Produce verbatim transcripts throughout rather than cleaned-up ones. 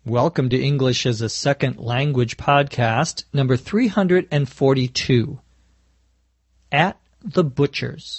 Welcome to English as a Second Language podcast, number three hundred forty-two. At the Butcher's.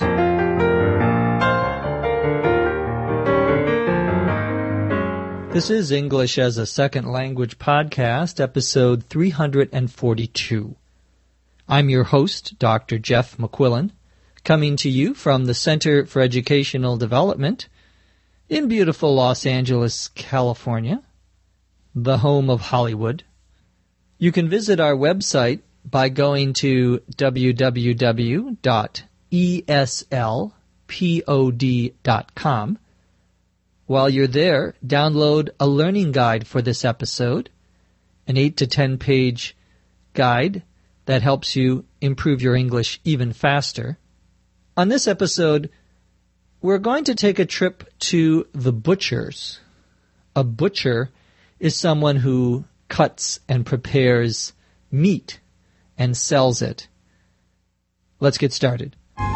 This is English as a Second Language podcast, episode three hundred forty-two. I'm your host, Doctor Jeff McQuillan, coming to you from the Center for Educational Development in beautiful Los Angeles, California, the home of Hollywood. You can visit our website by going to w w w dot e s l pod dot com. While you're there, download a learning guide for this episode, an eight to ten page guide that helps you improve your English even faster. On this episode, we're going to take a trip to the butcher's. A butcher is someone who cuts and prepares meat and sells it. Let's get started.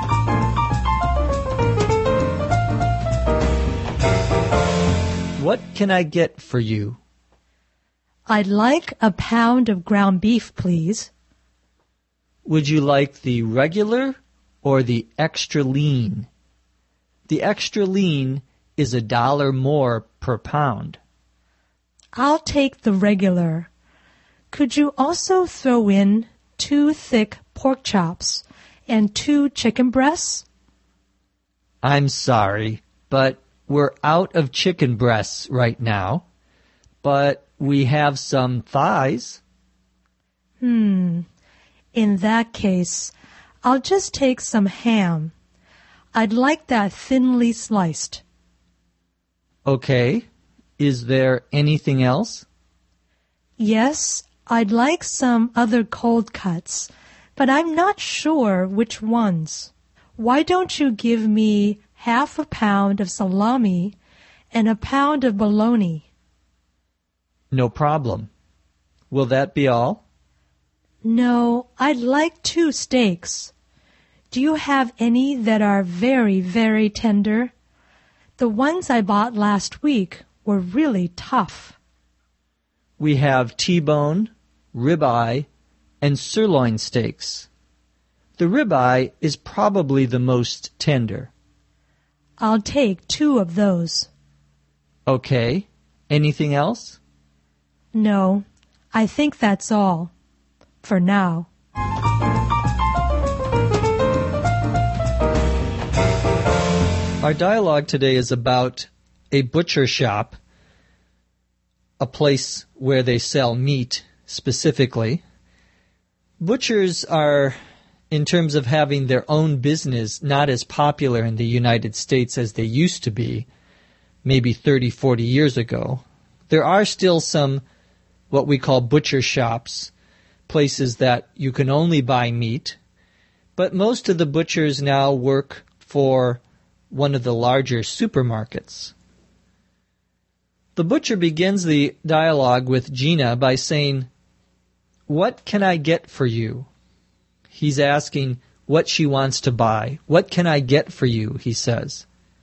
What can I get for you? I'd like a pound of ground beef, please. Would you like the regular or the extra lean? The extra lean is a dollar more per pound. I'll take the regular. Could you also throw in two thick pork chops and two chicken breasts? I'm sorry, but we're out of chicken breasts right now. But we have some thighs. Hmm. In that case, I'll just take some ham. I'd like that thinly sliced. Okay. Is there anything else? Yes, I'd like some other cold cuts, but I'm not sure which ones. Why don't you give me half a pound of salami and a pound of bologna? No problem. Will that be all? No, I'd like two steaks. Do you have any that are very, very tender? The ones I bought last week were really tough. We have T-bone, ribeye, and sirloin steaks. The ribeye is probably the most tender. I'll take two of those. Okay. Anything else? No, I think that's all. For now. Our dialogue today is about a butcher shop, a place where they sell meat specifically. Butchers are, in terms of having their own business, not as popular in the United States as they used to be, maybe thirty, forty years ago. There are still some what we call butcher shops, places that you can only buy meat, but most of the butchers now work for one of the larger supermarkets. The butcher begins the dialogue with Gina by saying, "What can I get for you?" He's asking what she wants to buy. "What can I get for you?" he says.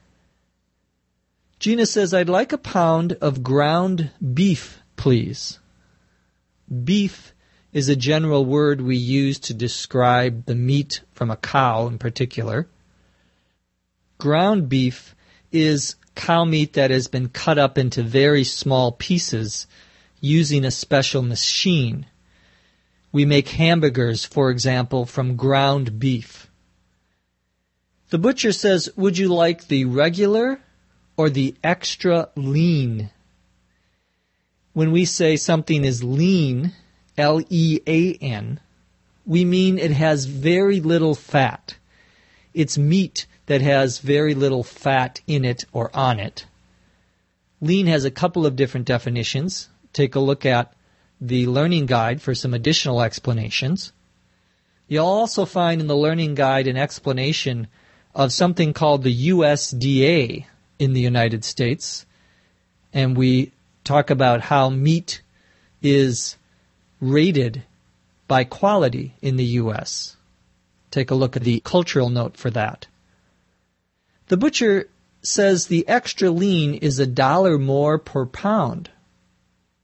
Gina says, "I'd like a pound of ground beef, please." Beef is a general word we use to describe the meat from a cow in particular. Ground beef is cow meat that has been cut up into very small pieces using a special machine. We make hamburgers, for example, from ground beef. The butcher says, "Would you like the regular or the extra lean?" When we say something is lean, L E A N, we mean it has very little fat. It's meat that has very little fat in it or on it. Lean has a couple of different definitions. Take a look at the learning guide for some additional explanations. You'll also find in the learning guide an explanation of something called the U S D A in the United States. And we talk about how meat is rated by quality in the U S. Take a look at the cultural note for that. The butcher says the extra lean is a dollar more per pound.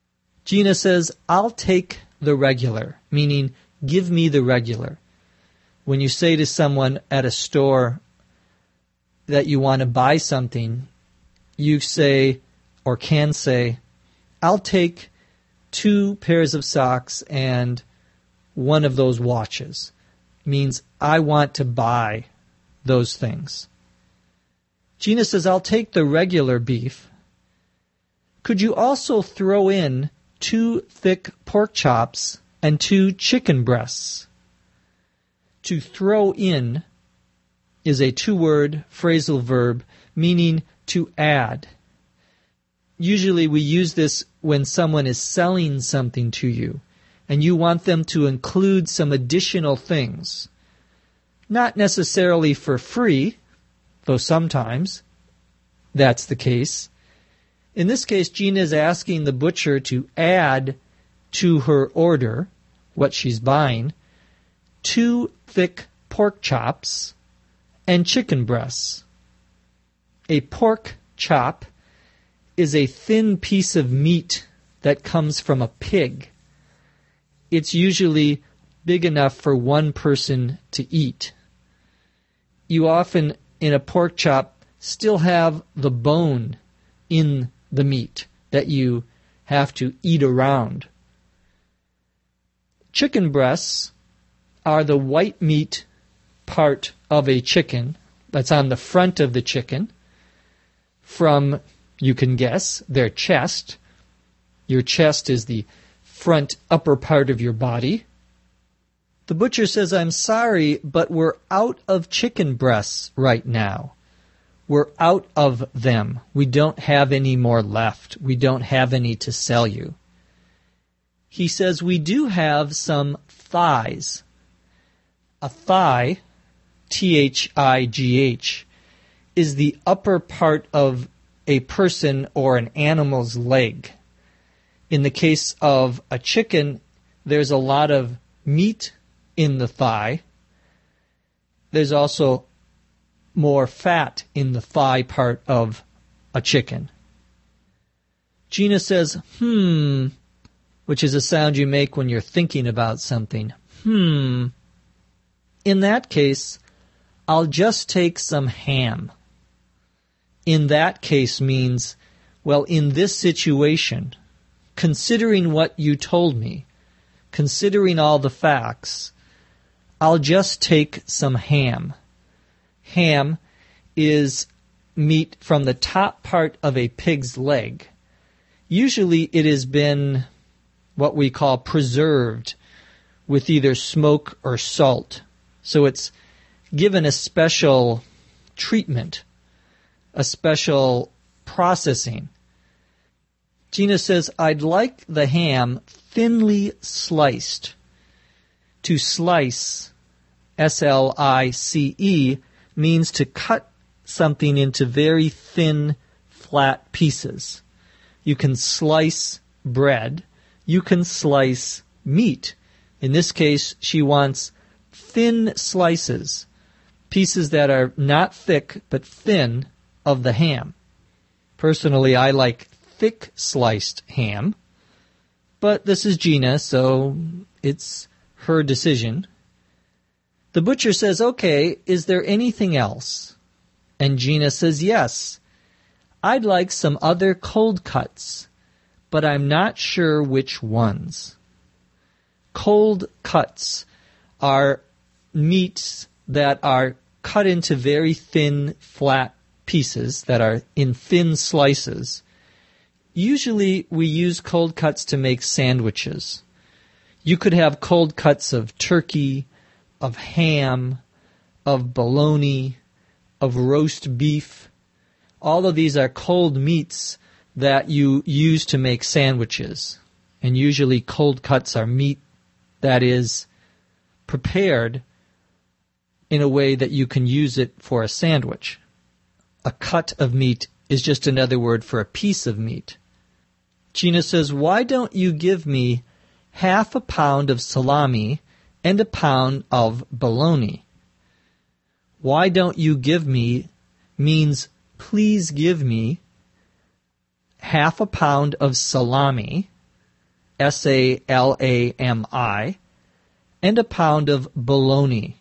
Gina says, I'll take the regular, meaning give me the regular. When you say to someone at a store that you want to buy something, you say, or can say, I'll take two pairs of socks and one of those watches. Means I want to buy those things. Gina says, I'll take the regular beef. Could you also throw in two thick pork chops and two chicken breasts? To throw in is a two-word phrasal verb meaning to add. Usually we use this when someone is selling something to you and you want them to include some additional things. Not necessarily for free, though sometimes that's the case. In this case, Gina is asking the butcher to add to her order, what she's buying, two thick pork chops and chicken breasts. A pork chop is a thin piece of meat that comes from a pig. It's usually big enough for one person to eat. You often, in a pork chop, still have the bone in the meat that you have to eat around. Chicken breasts are the white meat part of a chicken that's on the front of the chicken from, you can guess, their chest. Your chest is the front upper part of your body. The butcher says, I'm sorry, but we're out of chicken breasts right now. We're out of them. We don't have any more left. We don't have any to sell you. He says, we do have some thighs. A thigh, T H I G H, is the upper part of a person or an animal's leg. In the case of a chicken, there's a lot of meat in the thigh. There's also more fat in the thigh part of a chicken. Gina says, hmm, which is a sound you make when you're thinking about something. Hmm. In that case, I'll just take some ham. In that case means, well, in this situation, considering what you told me, considering all the facts, I'll just take some ham. Ham is meat from the top part of a pig's leg. Usually it has been what we call preserved with either smoke or salt. So it's given a special treatment, a special processing. Gina says, I'd like the ham thinly sliced. To slice, S L I C E, means to cut something into very thin, flat pieces. You can slice bread. You can slice meat. In this case, she wants thin slices, pieces that are not thick but thin of the ham. Personally, I like thick sliced ham, but this is Gina, so it's her decision. The butcher says, okay, is there anything else? And Gina says, yes. I'd like some other cold cuts, but I'm not sure which ones. Cold cuts are meats that are cut into very thin, flat pieces that are in thin slices. Usually we use cold cuts to make sandwiches. You could have cold cuts of turkey, of ham, of bologna, of roast beef. All of these are cold meats that you use to make sandwiches. And usually cold cuts are meat that is prepared in a way that you can use it for a sandwich. A cut of meat is just another word for a piece of meat. Gina says, why don't you give me half a pound of salami and a pound of bologna? Why don't you give me means please give me half a pound of salami S A L A M I, and a pound of bologna.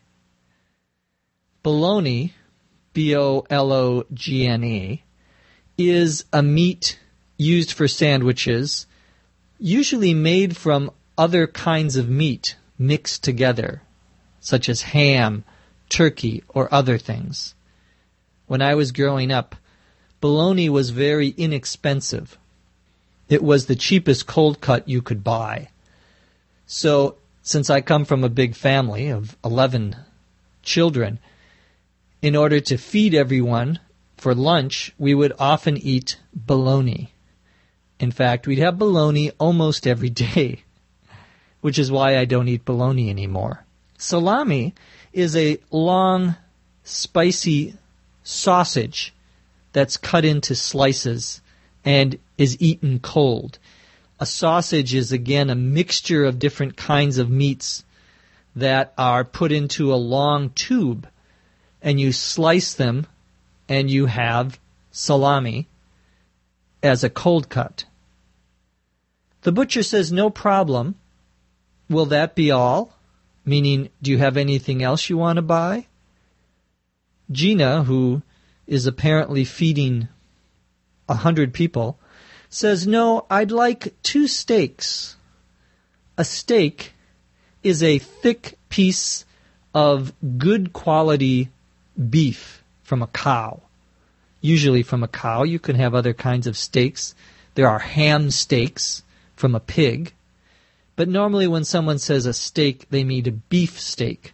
Bologna, B O L O G N E, is a meat used for sandwiches, usually made from other kinds of meat mixed together, such as ham, turkey, or other things. When I was growing up, bologna was very inexpensive. It was the cheapest cold cut you could buy. So, since I come from a big family of eleven children, in order to feed everyone for lunch, we would often eat bologna. In fact, we'd have bologna almost every day, which is why I don't eat bologna anymore. Salami is a long, spicy sausage that's cut into slices and is eaten cold. A sausage is, again, a mixture of different kinds of meats that are put into a long tube, and you slice them, and you have salami as a cold cut. The butcher says, no problem. Will that be all? Meaning, do you have anything else you want to buy? Gina, who is apparently feeding a hundred people, says, no, I'd like two steaks. A steak is a thick piece of good quality beef from a cow. Usually from a cow. You can have other kinds of steaks. There are ham steaks from a pig. But normally when someone says a steak, they mean a beef steak.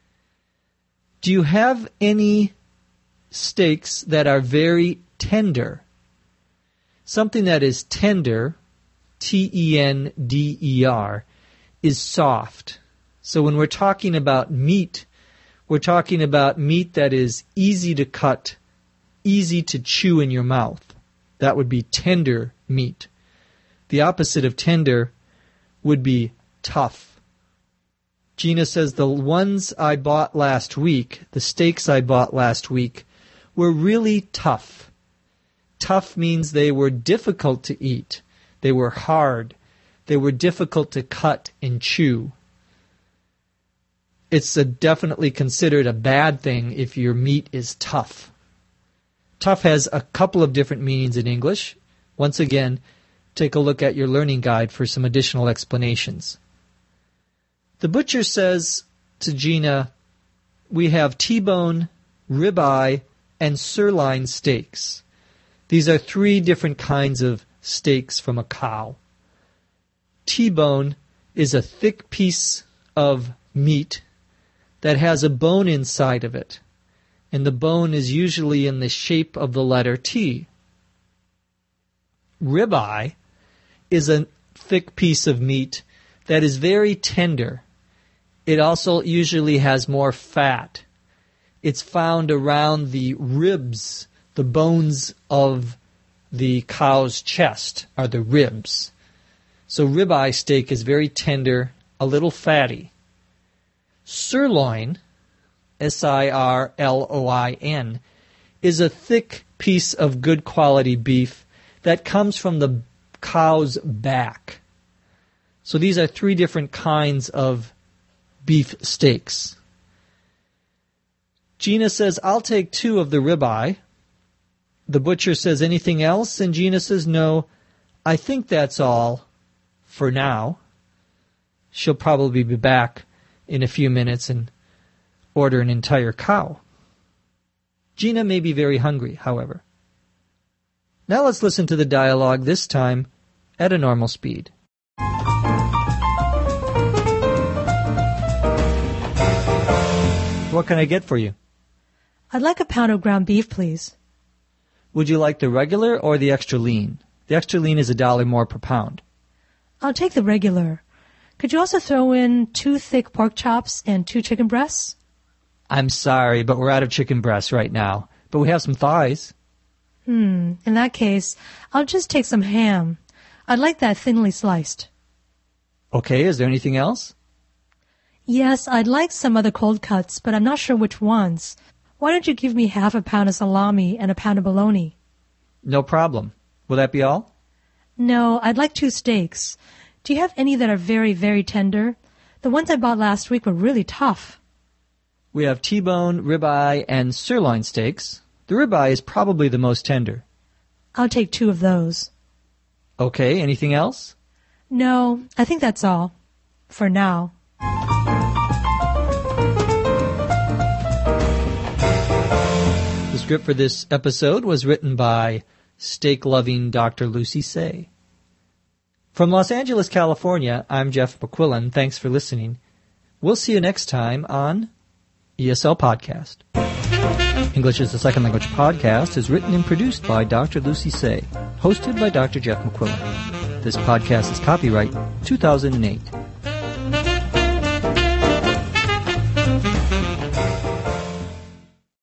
Do you have any steaks that are very tender? Something that is tender, T E N D E R, is soft. So when we're talking about meat, we're talking about meat that is easy to cut, easy to chew in your mouth. That would be tender meat. The opposite of tender would be tough. Gina says the ones I bought last week, the steaks I bought last week, were really tough. Tough means they were difficult to eat. They were hard. They were difficult to cut and chew. It's a definitely considered a bad thing if your meat is tough. Tough has a couple of different meanings in English. Once again, take a look at your learning guide for some additional explanations. The butcher says to Gina, we have T-bone, ribeye, and sirloin steaks. These are three different kinds of steaks from a cow. T-bone is a thick piece of meat that has a bone inside of it, and the bone is usually in the shape of the letter T. Ribeye is a thick piece of meat that is very tender. It also usually has more fat. It's found around the ribs, the bones of the cow's chest are the ribs. So ribeye steak is very tender, a little fatty. Sirloin, S I R L O I N, is a thick piece of good quality beef that comes from the cow's back. So these are three different kinds of beef steaks. Gina says, I'll take two of the ribeye. The butcher says, anything else? And Gina says, no, I think that's all for now. She'll probably be back in a few minutes and order an entire cow. Gina may be very hungry, however. Now let's listen to the dialogue, this time at a normal speed. What can I get for you? I'd like a pound of ground beef, please. Would you like the regular or the extra lean? The extra lean is a dollar more per pound. I'll take the regular. Could you also throw in two thick pork chops and two chicken breasts? I'm sorry, but we're out of chicken breasts right now. But we have some thighs. Hmm, in that case, I'll just take some ham. I'd like that thinly sliced. Okay, is there anything else? Yes, I'd like some other cold cuts, but I'm not sure which ones. Why don't you give me half a pound of salami and a pound of bologna? No problem. Will that be all? No, I'd like two steaks. Do you have any that are very, very tender? The ones I bought last week were really tough. We have T-bone, ribeye, and sirloin steaks. The ribeye is probably the most tender. I'll take two of those. Okay, anything else? No, I think that's all. For now. The script for this episode was written by steak-loving Doctor Lucy Tse. From Los Angeles, California, I'm Jeff McQuillan. Thanks for listening. We'll see you next time on E S L Podcast. English is the Second Language podcast is written and produced by Doctor Lucy Tse, hosted by Doctor Jeff McQuillan. This podcast is copyright two thousand eight.